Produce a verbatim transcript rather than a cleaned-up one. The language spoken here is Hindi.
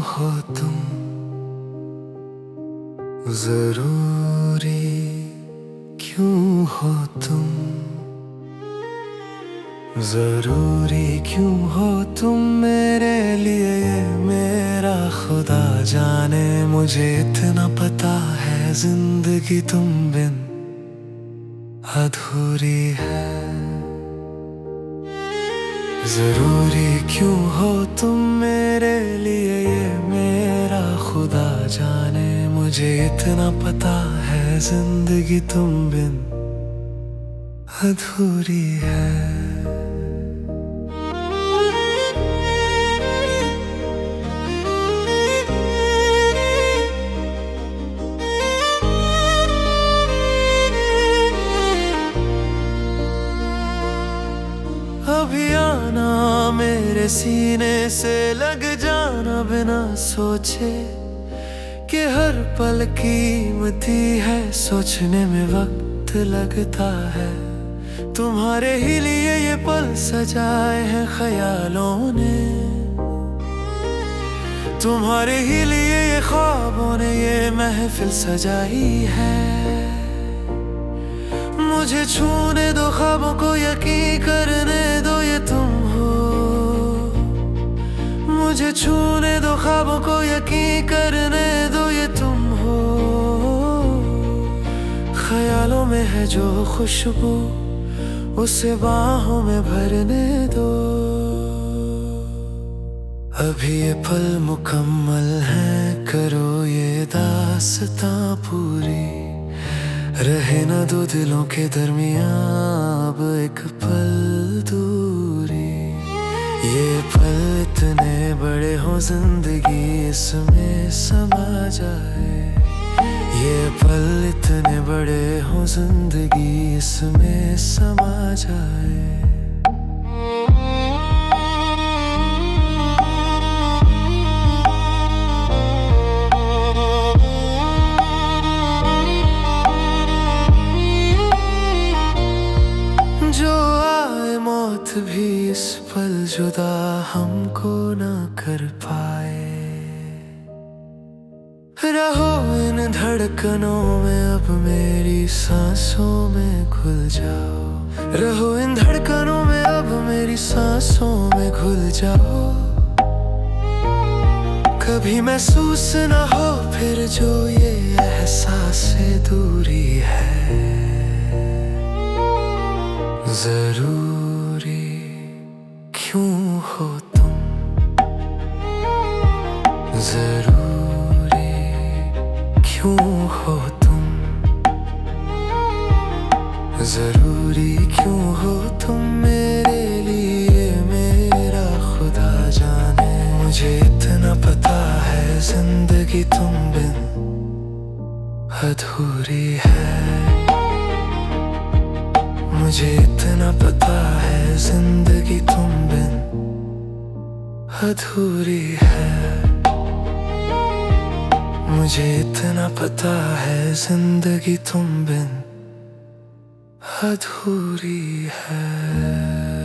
हो तुम जरूरी क्यों हो तुम जरूरी क्यों हो तुम मेरे लिए ये मेरा खुदा जाने मुझे इतना पता है जिंदगी तुम बिन अधूरी है। जरूरी क्यों हो तुम मेरे लिए ये मेरा खुदा जाने मुझे इतना पता है जिंदगी तुम बिन अधूरी है। अभी आना मेरे सीने से लग जाना बिना सोचे कि हर पल कीमती है सोचने में वक्त लगता है। तुम्हारे ही लिए ये पल सजाए हैं ख्यालों ने तुम्हारे ही लिए ये ख्वाबों ने ये महफिल सजाई है। मुझे छूने दो ख्वाबों को यकीन करने दो ये तुम हो मुझे छूने दो ख्वाबों को यकीन करने दो ये तुम हो। ख्यालों में है जो खुशबू उसे बाहों में भरने दो। अभी ये पल मुकम्मल है करो ये दास्तां पूरी रहे ना दो दिलों के दरमियां अब एक पल दूरी। ये पल इतने बड़े हो जिंदगी इसमें समा जाए ये पल इतने बड़े हो जिंदगी इसमें समा जाए। जो आए मौत भी इस पल जुदा हमको ना कर पाए। रहो इन धड़कनों में अब मेरी सांसों में घुल जाओ रहो इन धड़कनों में अब मेरी सांसों में घुल जाओ। कभी महसूस ना हो फिर जो ये एहसास दूरी है। जरूरी क्यों हो तुम जरूरी क्यों हो तुम जरूरी क्यों हो तुम मेरे लिए मेरा खुदा जाने मुझे इतना पता है जिंदगी तुम बिन अधूरी है। मुझे इतना पता है जिंदगी तुम बिन अधूरी है। मुझे इतना पता है जिंदगी तुम बिन अधूरी है।